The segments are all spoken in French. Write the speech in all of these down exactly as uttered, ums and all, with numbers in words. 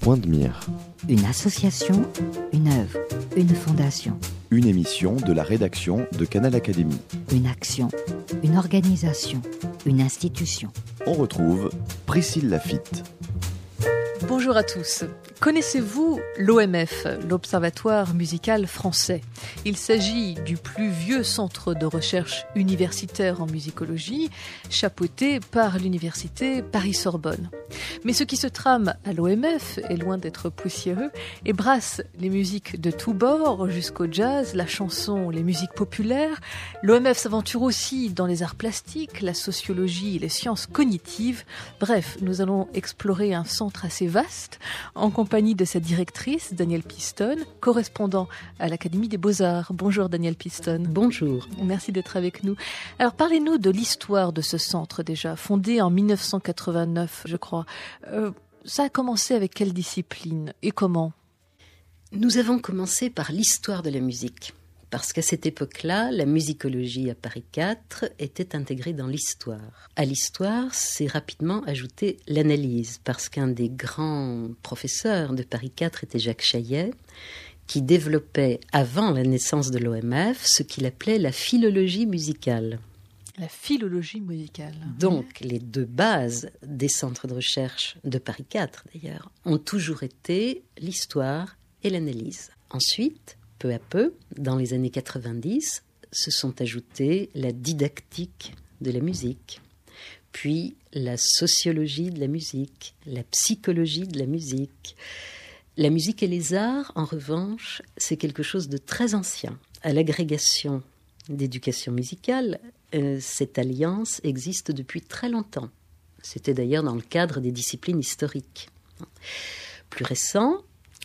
Point de mire. Une association, une œuvre, une fondation. Une émission de la rédaction de Canal Académie. Une action, une organisation, une institution. On retrouve Priscille Laffitte. Bonjour à tous. Connaissez-vous l'O M F, l'Observatoire musical français ? Il s'agit du plus vieux centre de recherche universitaire en musicologie, chapeauté par l'université Paris-Sorbonne. Mais ce qui se trame à l'O M F est loin d'être poussiéreux et brasse les musiques de tous bords jusqu'au jazz, la chanson, les musiques populaires. L'O M F s'aventure aussi dans les arts plastiques, la sociologie et les sciences cognitives. Bref, nous allons explorer un centre assez vaste en compagnie de sa directrice, Danielle Piston, correspondant à l'Académie des Beaux-Arts. Bonjour Danielle Piston. Bonjour. Merci d'être avec nous. Alors parlez-nous de l'histoire de ce centre déjà, fondé en dix-neuf cent quatre-vingt-neuf, je crois. Euh, ça a commencé avec quelle discipline et comment ? Nous avons commencé par l'histoire de la musique. Parce qu'à cette époque-là, la musicologie à Paris quatre était intégrée dans l'histoire. À l'histoire, s'est rapidement ajoutée l'analyse, parce qu'un des grands professeurs de Paris quatre était Jacques Chaillet, qui développait, avant la naissance de l'O M F, ce qu'il appelait la philologie musicale. La philologie musicale. Donc, les deux bases des centres de recherche de Paris quatre, d'ailleurs, ont toujours été l'histoire et l'analyse. Ensuite, peu à peu, dans les années quatre-vingt-dix, se sont ajoutées la didactique de la musique, puis la sociologie de la musique, la psychologie de la musique. La musique et les arts, en revanche, c'est quelque chose de très ancien. À l'agrégation d'éducation musicale, euh, cette alliance existe depuis très longtemps. C'était d'ailleurs dans le cadre des disciplines historiques. Plus récent,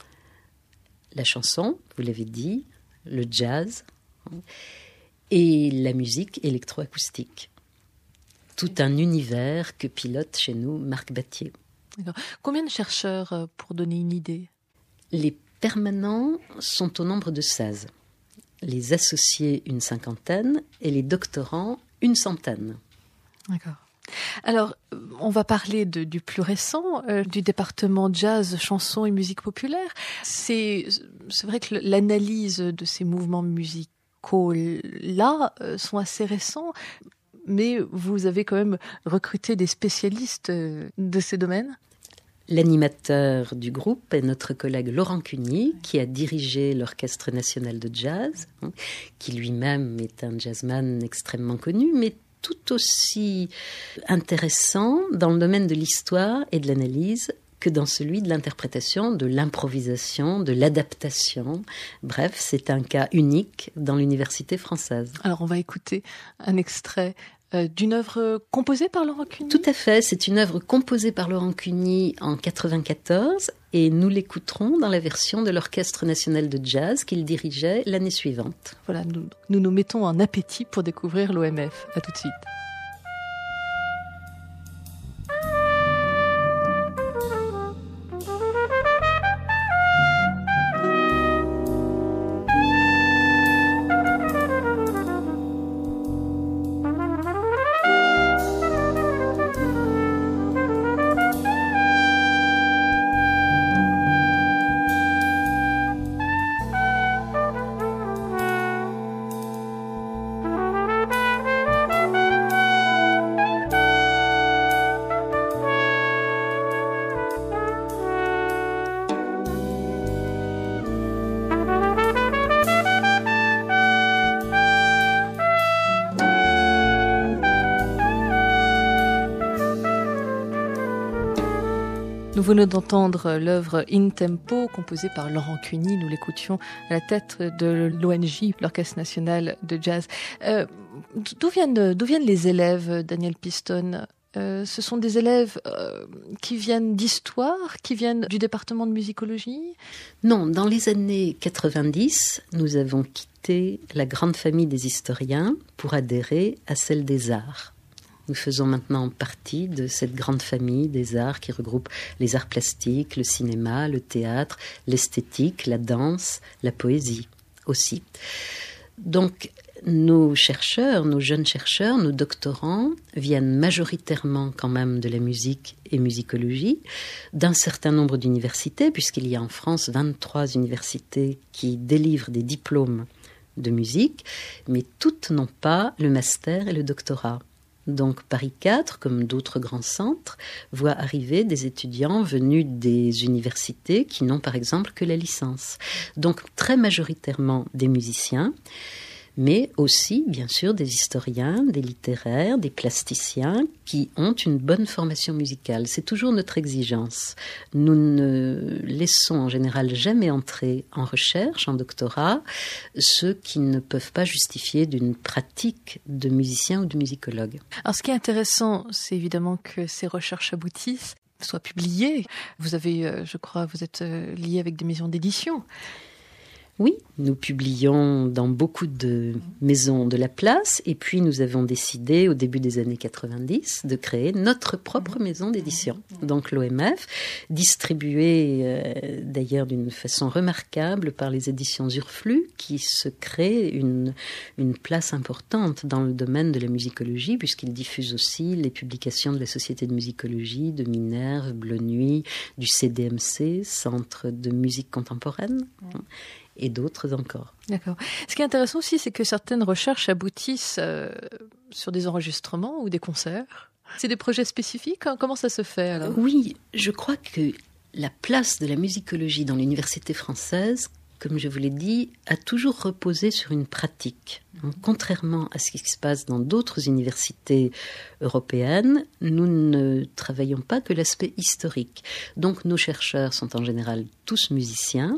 la chanson, vous l'avez dit, le jazz et la musique électroacoustique. Tout un univers que pilote chez nous Marc Battier. D'accord. Combien de chercheurs, pour donner une idée ? Les permanents sont au nombre de seize. Les associés, une cinquantaine, et les doctorants, une centaine. D'accord. Alors, on va parler de, du plus récent, euh, du département jazz, chansons et musique populaire. C'est, c'est vrai que l'analyse de ces mouvements musicaux-là euh, sont assez récents, mais vous avez quand même recruté des spécialistes euh, de ces domaines. L'animateur du groupe est notre collègue Laurent Cuny, qui a dirigé l'Orchestre national de jazz, hein, qui lui-même est un jazzman extrêmement connu, mais tout aussi intéressant dans le domaine de l'histoire et de l'analyse que dans celui de l'interprétation, de l'improvisation, de l'adaptation. Bref, c'est un cas unique dans l'université française. Alors, on va écouter un extrait euh, d'une œuvre composée par Laurent Cuny. Tout à fait, c'est une œuvre composée par Laurent Cuny en quatre-vingt-quatorze et nous l'écouterons dans la version de l'Orchestre national de jazz qu'il dirigeait l'année suivante. Voilà, nous, nous nous mettons en appétit pour découvrir l'O M F. À tout de suite. Nous venons d'entendre l'œuvre In Tempo, composée par Laurent Cuny. Nous l'écoutions à la tête de l'O N J, l'Orchestre national de jazz. Euh, d'où viennent, d'où viennent les élèves, Danielle Piston ? Euh, ce sont des élèves euh, qui viennent d'histoire, qui viennent du département de musicologie ? Non, dans les années quatre-vingt-dix, nous avons quitté la grande famille des historiens pour adhérer à celle des arts. Nous faisons maintenant partie de cette grande famille des arts qui regroupe les arts plastiques, le cinéma, le théâtre, l'esthétique, la danse, la poésie aussi. Donc, nos chercheurs, nos jeunes chercheurs, nos doctorants viennent majoritairement quand même de la musique et musicologie, d'un certain nombre d'universités, puisqu'il y a en France vingt-trois universités qui délivrent des diplômes de musique, mais toutes n'ont pas le master et le doctorat. Donc Paris quatre, comme d'autres grands centres, voit arriver des étudiants venus des universités qui n'ont par exemple que la licence. Donc très majoritairement des musiciens, mais aussi, bien sûr, des historiens, des littéraires, des plasticiens qui ont une bonne formation musicale. C'est toujours notre exigence. Nous ne laissons en général jamais entrer en recherche, en doctorat, ceux qui ne peuvent pas justifier d'une pratique de musicien ou de musicologue. Alors, ce qui est intéressant, c'est évidemment que ces recherches aboutissent, soient publiées. Vous avez, je crois, vous êtes lié avec des maisons d'édition. Oui, nous publions dans beaucoup de maisons de la place et puis nous avons décidé au début des années quatre-vingt-dix de créer notre propre maison d'édition. Donc l'O M F, distribuée euh, d'ailleurs d'une façon remarquable par les éditions Urflux qui se créent une, une place importante dans le domaine de la musicologie puisqu'ils diffusent aussi les publications de la Société de musicologie, de Minerve, Bleu Nuit, du C D M C, Centre de musique contemporaine. Et d'autres encore. D'accord. Ce qui est intéressant aussi, c'est que certaines recherches aboutissent euh, sur des enregistrements ou des concerts. C'est des projets spécifiques. Comment ça se fait alors ? Oui, je crois que la place de la musicologie dans l'université française, comme je vous l'ai dit, a toujours reposé sur une pratique. Donc, contrairement à ce qui se passe dans d'autres universités européennes, nous ne travaillons pas que l'aspect historique. Donc nos chercheurs sont en général tous musiciens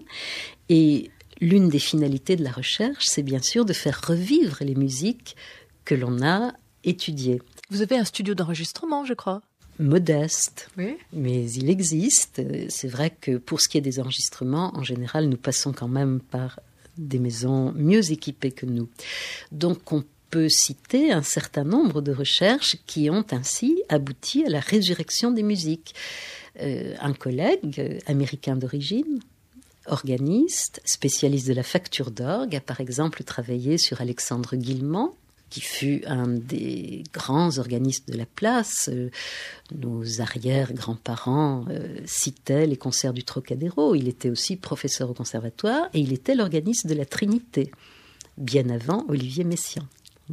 et l'une des finalités de la recherche, c'est bien sûr de faire revivre les musiques que l'on a étudiées. Vous avez un studio d'enregistrement, je crois. Modeste, oui. Mais il existe. C'est vrai que pour ce qui est des enregistrements, en général, nous passons quand même par des maisons mieux équipées que nous. Donc on peut citer un certain nombre de recherches qui ont ainsi abouti à la résurrection des musiques. Euh, un collègue euh, américain d'origine, organiste, spécialiste de la facture d'orgue, a par exemple travaillé sur Alexandre Guilmant, qui fut un des grands organistes de la place. Euh, nos arrière-grands-parents euh, citaient les concerts du Trocadéro. Il était aussi professeur au conservatoire et il était l'organiste de la Trinité, bien avant Olivier Messiaen.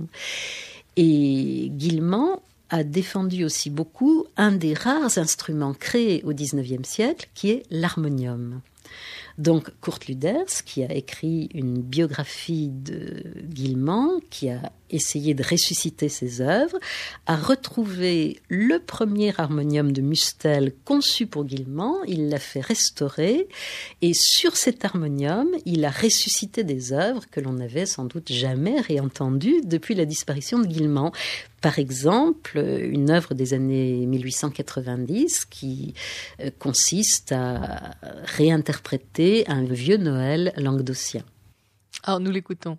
Et Guilmant a défendu aussi beaucoup un des rares instruments créés au dix-neuvième siècle, qui est l'harmonium. Donc Kurt Lüders, qui a écrit une biographie de Guilmant, qui a essayé de ressusciter ses œuvres, a retrouvé le premier harmonium de Mustel conçu pour Guilmant, il l'a fait restaurer, et sur cet harmonium, il a ressuscité des œuvres que l'on n'avait sans doute jamais réentendues depuis la disparition de Guilmant. Par exemple, une œuvre des années mille huit cent quatre-vingt-dix qui consiste à réinterpréter un vieux Noël languedocien. Alors nous l'écoutons.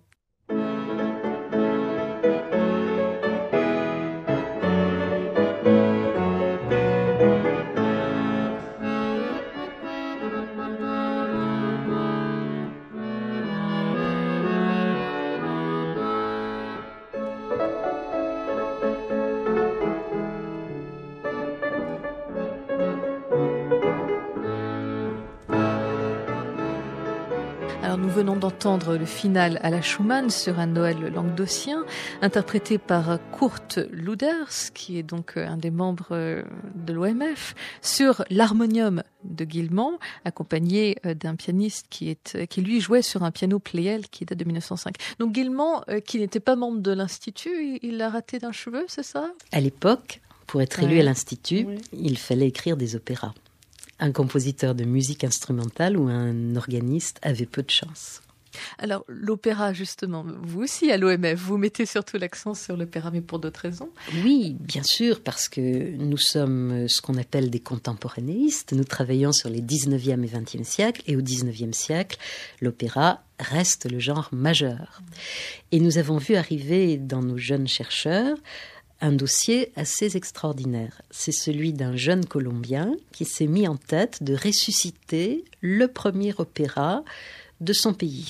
Nous venons d'entendre le final à la Schumann sur un Noël languedocien, interprété par Kurt Lüders, qui est donc un des membres de l'O M F, sur l'harmonium de Guilmant, accompagné d'un pianiste qui, est, qui lui jouait sur un piano Pleyel qui date de mille neuf cent cinq. Donc Guilmant, qui n'était pas membre de l'Institut, il l'a raté d'un cheveu, c'est ça ? À l'époque, pour être élu ouais. à l'Institut, oui. il fallait écrire des opéras. Un compositeur de musique instrumentale ou un organiste avait peu de chance. Alors, l'opéra, justement, vous aussi, à l'O M F, vous mettez surtout l'accent sur l'opéra, mais pour d'autres raisons ? Oui, bien sûr, parce que nous sommes ce qu'on appelle des contemporanéistes. Nous travaillons sur les dix-neuvième et vingtième siècles, et au dix-neuvième siècle, l'opéra reste le genre majeur. Et nous avons vu arriver dans nos jeunes chercheurs un dossier assez extraordinaire. C'est celui d'un jeune Colombien qui s'est mis en tête de ressusciter le premier opéra de son pays.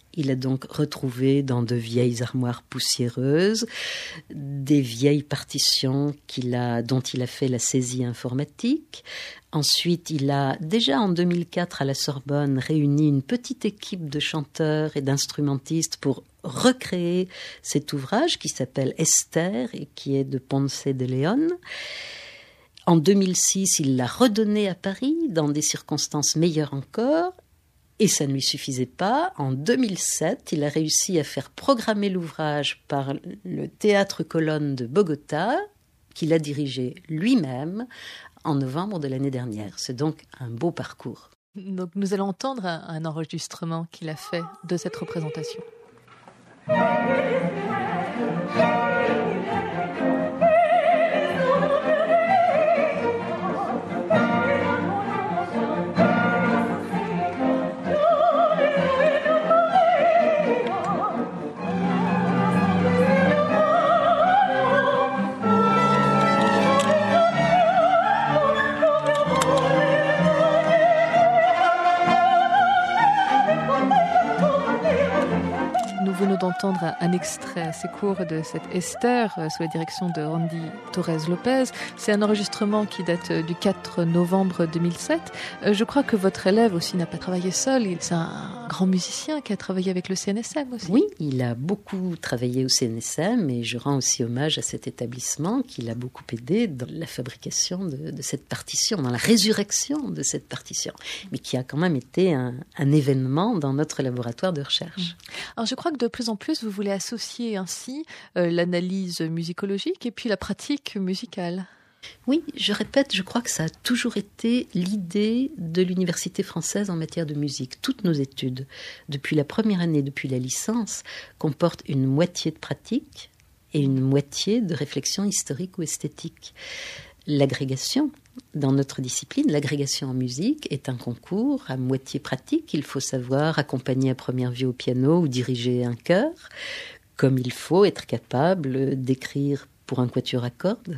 Il a donc retrouvé dans de vieilles armoires poussiéreuses des vieilles partitions qu'il a, dont il a fait la saisie informatique. Ensuite, il a déjà en deux mille quatre à la Sorbonne réuni une petite équipe de chanteurs et d'instrumentistes pour recréer cet ouvrage qui s'appelle Esther et qui est de Ponce de León. En deux mille six, il l'a redonné à Paris dans des circonstances meilleures encore. Et ça ne lui suffisait pas. En deux mille sept, il a réussi à faire programmer l'ouvrage par le Théâtre Colonne de Bogota, qu'il a dirigé lui-même en novembre de l'année dernière. C'est donc un beau parcours. Donc nous allons entendre un, un enregistrement qu'il a fait de cette représentation. D'entendre un extrait assez court de cette Esther euh, sous la direction de Randy Torres Lopez. C'est un enregistrement qui date du quatre novembre deux mille sept. Euh, je crois que votre élève aussi n'a pas travaillé seul. C'est un grand musicien qui a travaillé avec le C N S M aussi. Oui, il a beaucoup travaillé au C N S M et je rends aussi hommage à cet établissement qui l'a beaucoup aidé dans la fabrication de, de cette partition, dans la résurrection de cette partition, mais qui a quand même été un, un événement dans notre laboratoire de recherche. Alors je crois que de plus en plus, vous voulez associer ainsi euh, l'analyse musicologique et puis la pratique musicale. Oui, je répète, je crois que ça a toujours été l'idée de l'université française en matière de musique. Toutes nos études, depuis la première année, depuis la licence, comportent une moitié de pratique et une moitié de réflexion historique ou esthétique. L'agrégation, dans notre discipline, l'agrégation en musique est un concours à moitié pratique. Il faut savoir accompagner à première vue au piano ou diriger un chœur, comme il faut être capable d'écrire pour un quatuor à cordes,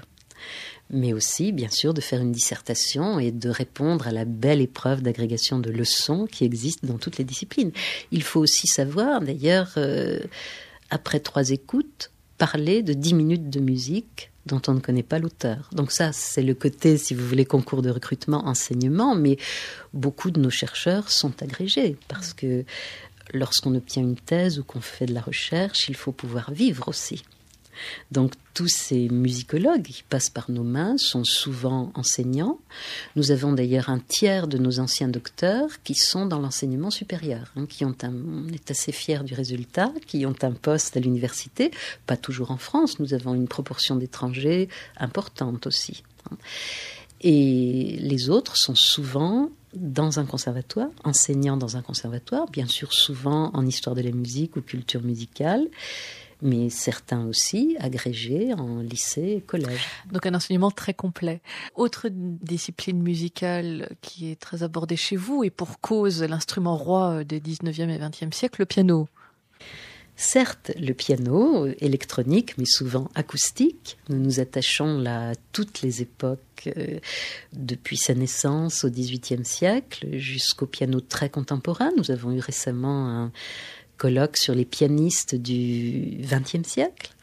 mais aussi, bien sûr, de faire une dissertation et de répondre à la belle épreuve d'agrégation de leçons qui existe dans toutes les disciplines. Il faut aussi savoir, d'ailleurs, euh, après trois écoutes, parler de dix minutes de musique dont on ne connaît pas l'auteur. Donc ça, c'est le côté, si vous voulez, concours de recrutement, enseignement, mais beaucoup de nos chercheurs sont agrégés, parce que lorsqu'on obtient une thèse ou qu'on fait de la recherche, il faut pouvoir vivre aussi. Donc tous ces musicologues qui passent par nos mains sont souvent enseignants. Nous avons d'ailleurs un tiers de nos anciens docteurs qui sont dans l'enseignement supérieur, hein, qui ont un, on est assez fiers du résultat, qui ont un poste à l'université, pas toujours en France, nous avons une proportion d'étrangers importante aussi. Et les autres sont souvent dans un conservatoire, enseignants dans un conservatoire, bien sûr souvent en histoire de la musique ou culture musicale, mais certains aussi agrégés en lycée et collège. Donc un enseignement très complet. Autre discipline musicale qui est très abordée chez vous, et pour cause l'instrument roi des dix-neuvième et vingtième siècles, le piano. Certes, le piano, électronique, mais souvent acoustique. Nous nous attachons là à toutes les époques, euh, depuis sa naissance au dix-huitième siècle jusqu'au piano très contemporain. Nous avons eu récemment un colloque sur les pianistes du vingtième siècle.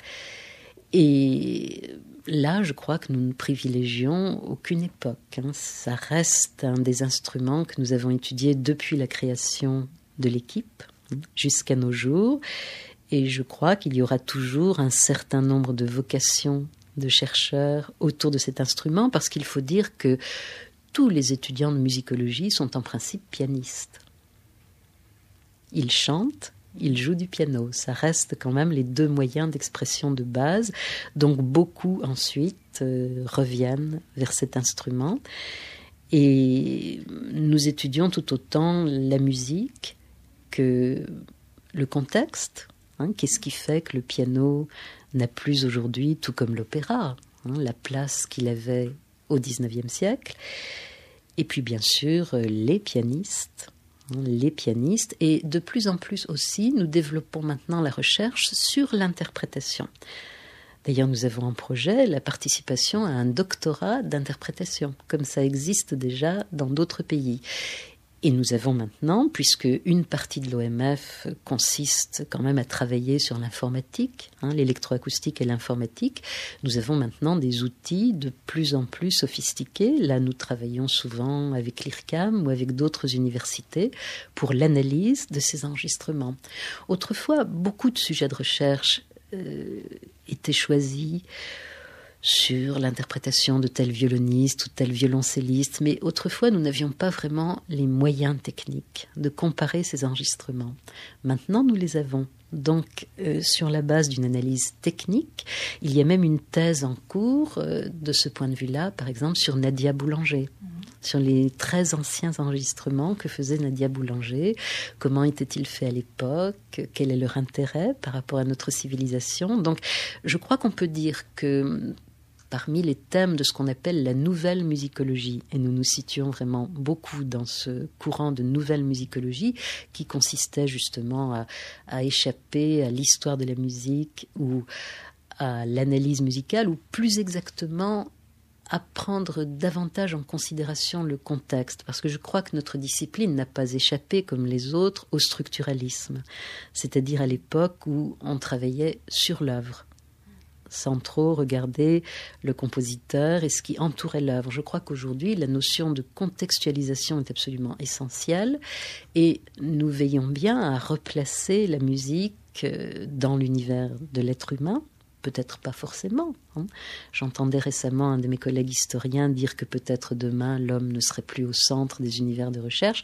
Et là, je crois que nous ne privilégions aucune époque. Hein. Ça reste un des instruments que nous avons étudiés depuis la création de l'équipe jusqu'à nos jours. Et je crois qu'il y aura toujours un certain nombre de vocations de chercheurs autour de cet instrument, parce qu'il faut dire que tous les étudiants de musicologie sont en principe pianistes. Ils chantent, ils jouent du piano. Ça reste quand même les deux moyens d'expression de base. Donc beaucoup ensuite euh, reviennent vers cet instrument. Et nous étudions tout autant la musique que le contexte. Hein, qu'est-ce qui fait que le piano n'a plus aujourd'hui, tout comme l'opéra, hein, la place qu'il avait au dix-neuvième siècle. Et puis bien sûr, les pianistes. les pianistes, et de plus en plus aussi, nous développons maintenant la recherche sur l'interprétation. D'ailleurs, nous avons en projet la participation à un doctorat d'interprétation, comme ça existe déjà dans d'autres pays. Et nous avons maintenant, puisque une partie de l'O M F consiste quand même à travailler sur l'informatique, hein, l'électroacoustique et l'informatique, nous avons maintenant des outils de plus en plus sophistiqués. Là, nous travaillons souvent avec l'I R C A M ou avec d'autres universités pour l'analyse de ces enregistrements. Autrefois, beaucoup de sujets de recherche euh, étaient choisis sur l'interprétation de tel violoniste ou tel violoncelliste, mais autrefois nous n'avions pas vraiment les moyens techniques de comparer ces enregistrements. Maintenant nous les avons. Donc euh, sur la base d'une analyse technique, il y a même une thèse en cours euh, de ce point de vue-là, par exemple sur Nadia Boulanger, mmh. sur les très anciens enregistrements que faisait Nadia Boulanger, comment étaient-ils faits à l'époque, quel est leur intérêt par rapport à notre civilisation. Donc je crois qu'on peut dire que parmi les thèmes de ce qu'on appelle la nouvelle musicologie, et nous nous situons vraiment beaucoup dans ce courant de nouvelle musicologie qui consistait justement à, à échapper à l'histoire de la musique ou à l'analyse musicale, ou plus exactement à prendre davantage en considération le contexte, parce que je crois que notre discipline n'a pas échappé, comme les autres, au structuralisme, c'est-à-dire à l'époque où on travaillait sur l'œuvre, sans trop regarder le compositeur et ce qui entourait l'œuvre. Je crois qu'aujourd'hui, la notion de contextualisation est absolument essentielle et nous veillons bien à replacer la musique dans l'univers de l'être humain. Peut-être pas forcément. Hein. J'entendais récemment un de mes collègues historiens dire que peut-être demain, l'homme ne serait plus au centre des univers de recherche.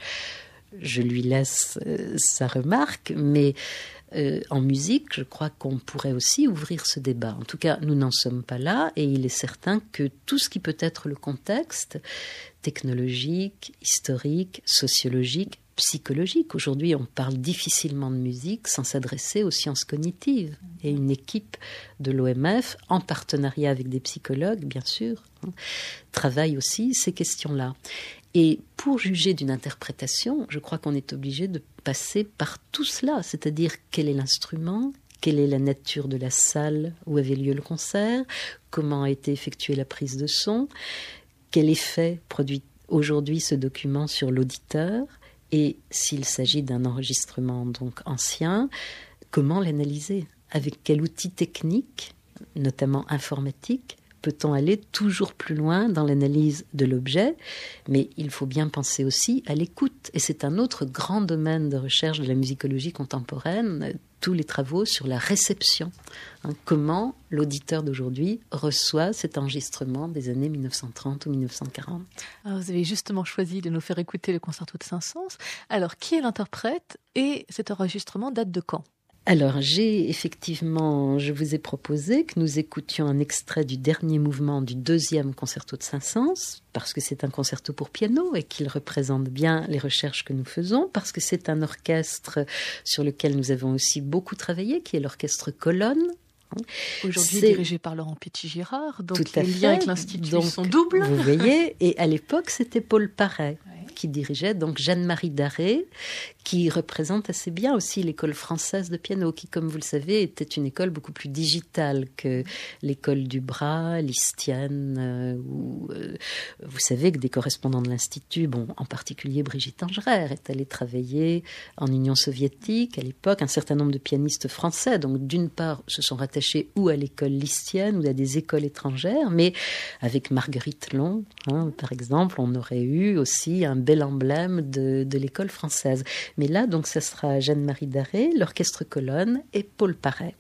Je lui laisse euh, sa remarque, mais Euh, en musique, je crois qu'on pourrait aussi ouvrir ce débat. En tout cas, nous n'en sommes pas là et il est certain que tout ce qui peut être le contexte technologique, historique, sociologique, psychologique. Aujourd'hui, on parle difficilement de musique sans s'adresser aux sciences cognitives. Et une équipe de l'O M F, en partenariat avec des psychologues, bien sûr, hein, travaille aussi ces questions-là. Et pour juger d'une interprétation, je crois qu'on est obligé de passer par tout cela, c'est-à-dire quel est l'instrument, quelle est la nature de la salle où avait lieu le concert, comment a été effectuée la prise de son, quel effet produit aujourd'hui ce document sur l'auditeur, et s'il s'agit d'un enregistrement donc ancien, comment l'analyser, avec quel outil technique, notamment informatique, peut-on aller toujours plus loin dans l'analyse de l'objet, mais il faut bien penser aussi à l'écoute. Et c'est un autre grand domaine de recherche de la musicologie contemporaine, tous les travaux sur la réception. Hein, comment l'auditeur d'aujourd'hui reçoit cet enregistrement des années mille neuf cent trente ou mille neuf cent quarante. Alors, vous avez justement choisi de nous faire écouter le concerto de Saint-Saëns. Alors, qui est l'interprète et cet enregistrement date de quand ? Alors, j'ai effectivement, je vous ai proposé que nous écoutions un extrait du dernier mouvement du deuxième concerto de Saint-Saëns, parce que c'est un concerto pour piano et qu'il représente bien les recherches que nous faisons, parce que c'est un orchestre sur lequel nous avons aussi beaucoup travaillé, qui est l'orchestre Colonne. Aujourd'hui c'est... dirigé par Laurent Pitti-Girard, donc Tout à les fait. liens avec l'Institut donc, sont doubles. Vous voyez, et à l'époque, c'était Paul Paré ouais. qui dirigeait, donc Jeanne-Marie Darré, qui représente assez bien aussi l'école française de piano, qui, comme vous le savez, était une école beaucoup plus digitale que l'école du Bras, l'Istienne, euh, ou euh, vous savez que des correspondants de l'Institut, bon, en particulier Brigitte Angerer, est allée travailler en Union soviétique à l'époque, un certain nombre de pianistes français, donc d'une part, se sont rattachés ou à l'école listienne ou à des écoles étrangères, mais avec Marguerite Long, hein, par exemple, on aurait eu aussi un bel emblème de, de l'école française. Mais là, donc, ça sera Jeanne-Marie Darré, l'orchestre Colonne et Paul Paré.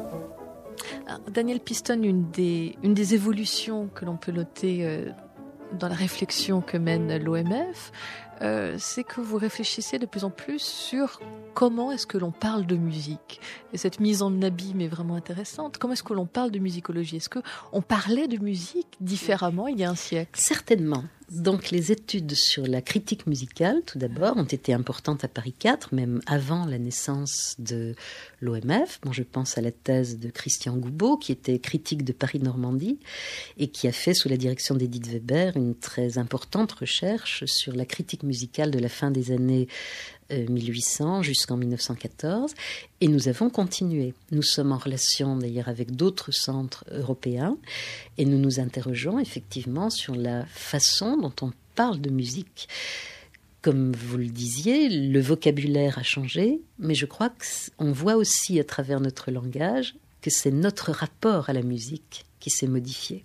Daniel Piston, une des, une des évolutions que l'on peut noter euh, dans la réflexion que mène l'O M F, euh, c'est que vous réfléchissez de plus en plus sur comment est-ce que l'on parle de musique. Et cette mise en abîme est vraiment intéressante. Comment est-ce que l'on parle de musicologie? Est-ce qu'on parlait de musique différemment il y a un siècle? Certainement. Donc les études sur la critique musicale, tout d'abord, ont été importantes à Paris quatre, même avant la naissance de l'O M F. Bon, je pense à la thèse de Christian Goubot, qui était critique de Paris-Normandie, et qui a fait, sous la direction d'Edith Weber, une très importante recherche sur la critique musicale de la fin des années euh, mille huit cents jusqu'en mille neuf cent quatorze. Et nous avons continué. Nous sommes en relation d'ailleurs avec d'autres centres européens, et nous nous interrogeons effectivement sur la façon dont on parle de musique. Comme vous le disiez, le vocabulaire a changé, mais je crois qu'on voit aussi à travers notre langage que c'est notre rapport à la musique qui s'est modifié.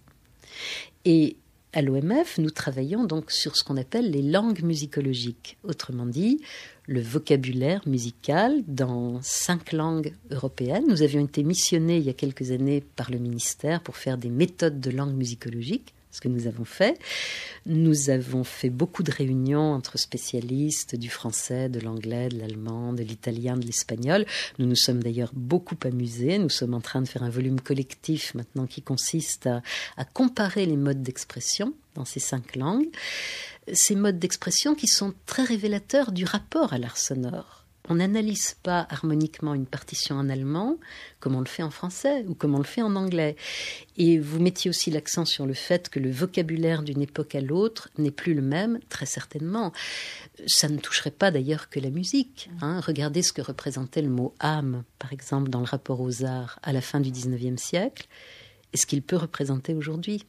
Et à l'O M F, nous travaillons donc sur ce qu'on appelle les langues musicologiques. Autrement dit, le vocabulaire musical dans cinq langues européennes. Nous avions été missionnés il y a quelques années par le ministère pour faire des méthodes de langue musicologique, ce que nous avons fait. Nous avons fait beaucoup de réunions entre spécialistes du français, de l'anglais, de l'allemand, de l'italien, de l'espagnol. Nous nous sommes d'ailleurs beaucoup amusés. Nous sommes en train de faire un volume collectif maintenant qui consiste à, à comparer les modes d'expression dans ces cinq langues. Ces modes d'expression qui sont très révélateurs du rapport à l'art sonore. On n'analyse pas harmoniquement une partition en allemand comme on le fait en français ou comme on le fait en anglais. Et vous mettiez aussi l'accent sur le fait que le vocabulaire d'une époque à l'autre n'est plus le même, très certainement. Ça ne toucherait pas d'ailleurs que la musique. Hein. Regardez ce que représentait le mot âme, par exemple, dans le rapport aux arts à la fin du dix-neuvième siècle, et ce qu'il peut représenter aujourd'hui.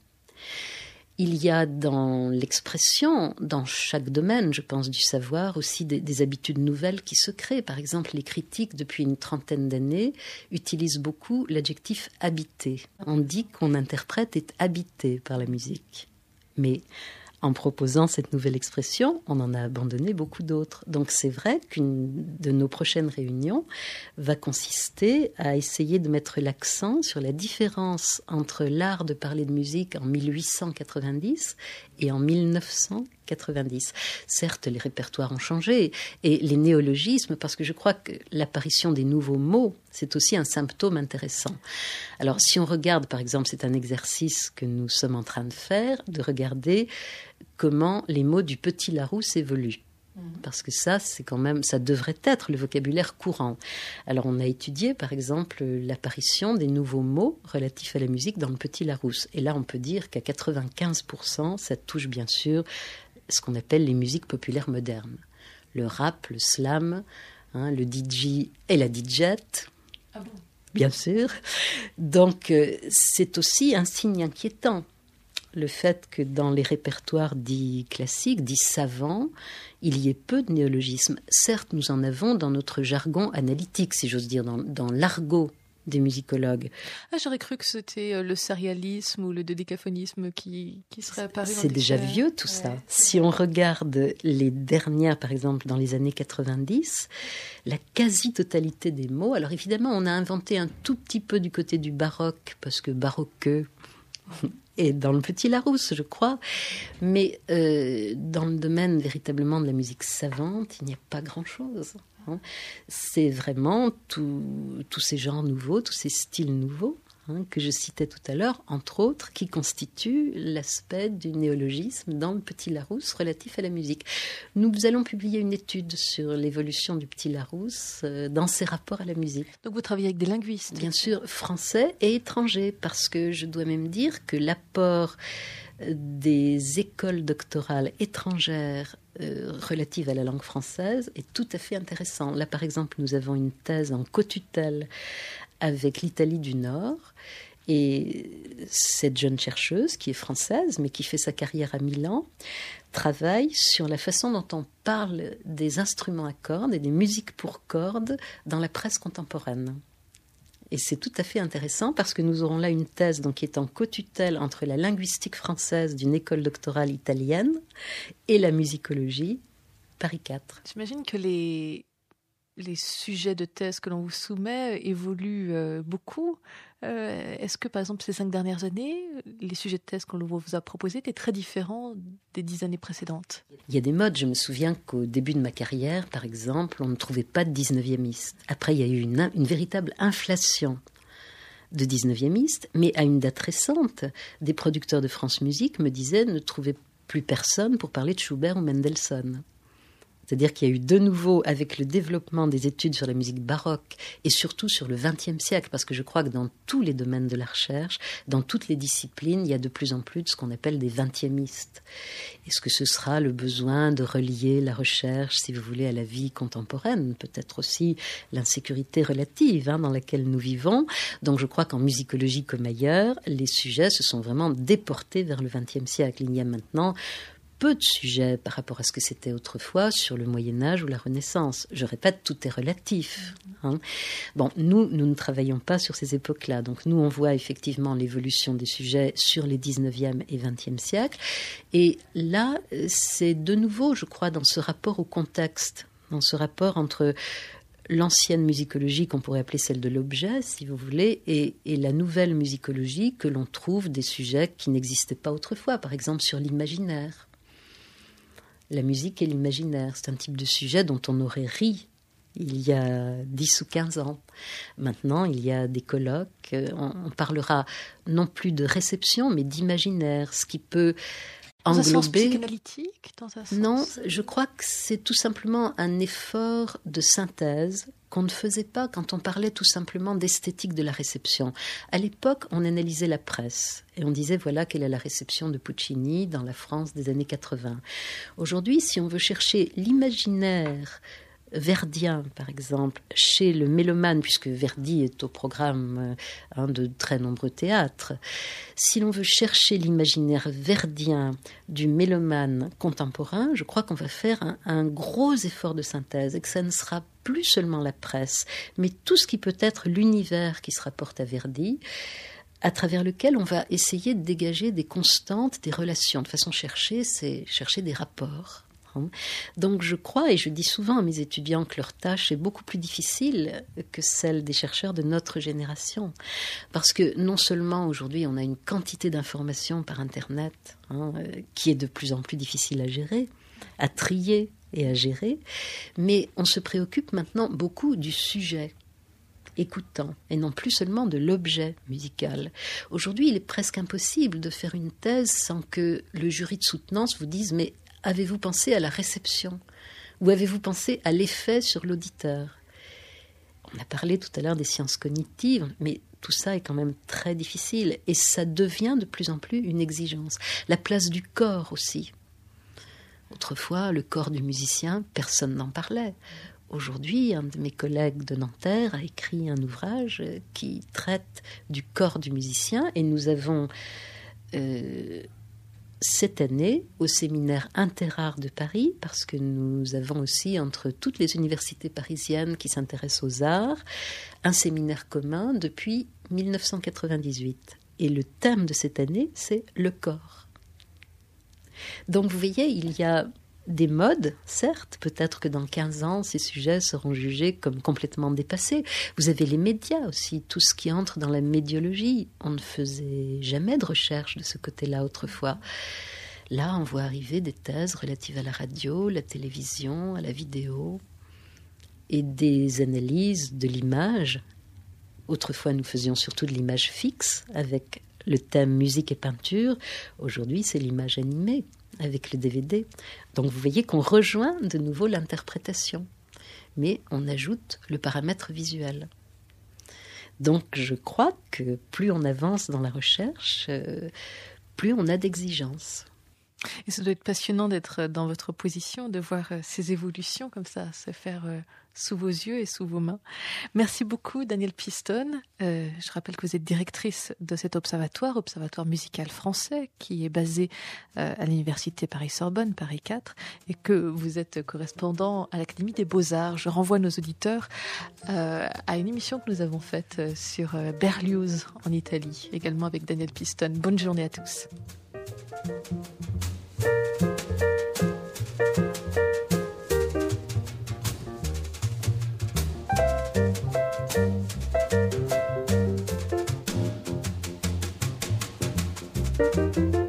Il y a dans l'expression, dans chaque domaine, je pense, du savoir, aussi des, des habitudes nouvelles qui se créent. Par exemple, les critiques, depuis une trentaine d'années, utilisent beaucoup l'adjectif « habité ». On dit qu'on interprète est habité par la musique. Mais en proposant cette nouvelle expression, on en a abandonné beaucoup d'autres. Donc c'est vrai qu'une de nos prochaines réunions va consister à essayer de mettre l'accent sur la différence entre l'art de parler de musique en mille huit cent quatre-vingt-dix et en mille neuf cent quatre-vingt-dix. Certes, les répertoires ont changé et les néologismes, parce que je crois que l'apparition des nouveaux mots, c'est aussi un symptôme intéressant. Alors, si on regarde, par exemple, c'est un exercice que nous sommes en train de faire, de regarder comment les mots du Petit Larousse évoluent. Parce que ça, c'est quand même, ça devrait être le vocabulaire courant. Alors, on a étudié, par exemple, l'apparition des nouveaux mots relatifs à la musique dans le Petit Larousse. Et là, on peut dire qu'à quatre-vingt-quinze pour cent, ça touche bien sûr ce qu'on appelle les musiques populaires modernes. Le rap, le slam, hein, le D J et la djette. Ah bon ? Bien sûr. Donc, euh, c'est aussi un signe inquiétant. Le fait que dans les répertoires dits classiques, dits savants, il y ait peu de néologismes. Certes, nous en avons dans notre jargon analytique, si j'ose dire, dans, dans l'argot des musicologues. Ah, j'aurais cru que c'était le sérialisme ou le dodécaphonisme qui, qui serait apparu. C'est déjà vieux tout ouais, ça. Si on regarde les dernières, par exemple, dans les années quatre-vingt-dix, la quasi-totalité des mots, alors évidemment, on a inventé un tout petit peu du côté du baroque, parce que baroqueux et dans le Petit Larousse, je crois. Mais euh, dans le domaine véritablement de la musique savante, il n'y a pas grand-chose. Hein. C'est vraiment tous ces genres nouveaux, tous ces styles nouveaux hein, que je citais tout à l'heure, entre autres, qui constituent l'aspect du néologisme dans le Petit Larousse relatif à la musique. Nous allons publier une étude sur l'évolution du Petit Larousse euh, dans ses rapports à la musique. Donc vous travaillez avec des linguistes ? Bien sûr, français et étrangers, parce que je dois même dire que l'apport des écoles doctorales étrangères euh, relatives à la langue française est tout à fait intéressant. Là, par exemple, nous avons une thèse en cotutelle avec l'Italie du Nord. Et cette jeune chercheuse, qui est française, mais qui fait sa carrière à Milan, travaille sur la façon dont on parle des instruments à cordes et des musiques pour cordes dans la presse contemporaine. Et c'est tout à fait intéressant parce que nous aurons là une thèse donc, qui est en cotutelle entre la linguistique française d'une école doctorale italienne et la musicologie Paris quatre. J'imagine que les... les sujets de thèse que l'on vous soumet évoluent euh, beaucoup. Euh, est-ce que, par exemple, ces cinq dernières années, les sujets de thèse qu'on vous a proposés étaient très différents des dix années précédentes? Il y a des modes. Je me souviens qu'au début de ma carrière, par exemple, on ne trouvait pas de dix-neuviémistes. Après, il y a eu une, une véritable inflation de dix-neuviémistes, mais à une date récente, des producteurs de France Musique me disaient ne trouver plus personne pour parler de Schubert ou Mendelssohn. C'est-à-dire qu'il y a eu de nouveau, avec le développement des études sur la musique baroque et surtout sur le vingtième siècle, parce que je crois que dans tous les domaines de la recherche, dans toutes les disciplines, il y a de plus en plus de ce qu'on appelle des vingtiémistes. Est-ce que ce sera le besoin de relier la recherche, si vous voulez, à la vie contemporaine? Peut-être aussi l'insécurité relative hein, dans laquelle nous vivons. Donc je crois qu'en musicologie comme ailleurs, les sujets se sont vraiment déportés vers le vingtième siècle. Il y a maintenant peu de sujets par rapport à ce que c'était autrefois sur le Moyen-Âge ou la Renaissance. Je répète, tout est relatif. Hein. Bon, nous, nous ne travaillons pas sur ces époques-là. Donc nous, on voit effectivement l'évolution des sujets sur les dix-neuvième et vingtième siècles. Et là, c'est de nouveau, je crois, dans ce rapport au contexte, dans ce rapport entre l'ancienne musicologie qu'on pourrait appeler celle de l'objet, si vous voulez, et, et la nouvelle musicologie que l'on trouve des sujets qui n'existaient pas autrefois, par exemple sur l'imaginaire. La musique et l'imaginaire, c'est un type de sujet dont on aurait ri il y a dix ou quinze ans. Maintenant, il y a des colloques, on, on parlera non plus de réception, mais d'imaginaire, ce qui peut dans englober... un sens psychanalytique, dans un sens... Non, je crois que c'est tout simplement un effort de synthèse qu'on ne faisait pas quand on parlait tout simplement d'esthétique de la réception. À l'époque, on analysait la presse et on disait voilà quelle est la réception de Puccini dans la France des années quatre-vingts. Aujourd'hui, si on veut chercher l'imaginaire verdien, par exemple, chez le mélomane, puisque Verdi est au programme hein, de très nombreux théâtres, si l'on veut chercher l'imaginaire verdien du mélomane contemporain, je crois qu'on va faire un, un gros effort de synthèse et que ça ne sera plus seulement la presse, mais tout ce qui peut être l'univers qui se rapporte à Verdi, à travers lequel on va essayer de dégager des constantes, des relations. De façon chercher, c'est chercher des rapports. Donc je crois, et je dis souvent à mes étudiants que leur tâche est beaucoup plus difficile que celle des chercheurs de notre génération. Parce que non seulement aujourd'hui on a une quantité d'informations par Internet hein, qui est de plus en plus difficile à gérer, à trier et à gérer, mais on se préoccupe maintenant beaucoup du sujet écoutant, et non plus seulement de l'objet musical. Aujourd'hui, il est presque impossible de faire une thèse sans que le jury de soutenance vous dise « mais avez-vous pensé à la réception ? Ou avez-vous pensé à l'effet sur l'auditeur ?» On a parlé tout à l'heure des sciences cognitives, mais tout ça est quand même très difficile, et ça devient de plus en plus une exigence. La place du corps aussi. Autrefois, le corps du musicien, personne n'en parlait. Aujourd'hui, un de mes collègues de Nanterre a écrit un ouvrage qui traite du corps du musicien, et nous avons euh, cette année au séminaire Interart de Paris, parce que nous avons aussi entre toutes les universités parisiennes qui s'intéressent aux arts, un séminaire commun depuis mille neuf cent quatre-vingt-dix-huit. Et le thème de cette année, c'est le corps. Donc vous voyez, il y a des modes, certes, peut-être que dans quinze ans, ces sujets seront jugés comme complètement dépassés. Vous avez les médias aussi, tout ce qui entre dans la médiologie. On ne faisait jamais de recherche de ce côté-là autrefois. Là, on voit arriver des thèses relatives à la radio, la télévision, à la vidéo, et des analyses de l'image. Autrefois, nous faisions surtout de l'image fixe, avec le thème musique et peinture. Aujourd'hui, c'est l'image animée, avec le D V D. Donc vous voyez qu'on rejoint de nouveau l'interprétation, mais on ajoute le paramètre visuel. Donc je crois que plus on avance dans la recherche, euh, plus on a d'exigences. Et ça doit être passionnant d'être dans votre position, de voir ces évolutions comme ça se faire sous vos yeux et sous vos mains. Merci beaucoup, Danielle Piston. Euh, je rappelle que vous êtes directrice de cet observatoire, Observatoire musical français, qui est basé euh, à l'université Paris-Sorbonne, Paris quatre, et que vous êtes correspondant à l'Académie des Beaux-Arts. Je renvoie nos auditeurs euh, à une émission que nous avons faite sur euh, Berlioz en Italie, également avec Danielle Piston. Bonne journée à tous. Merci.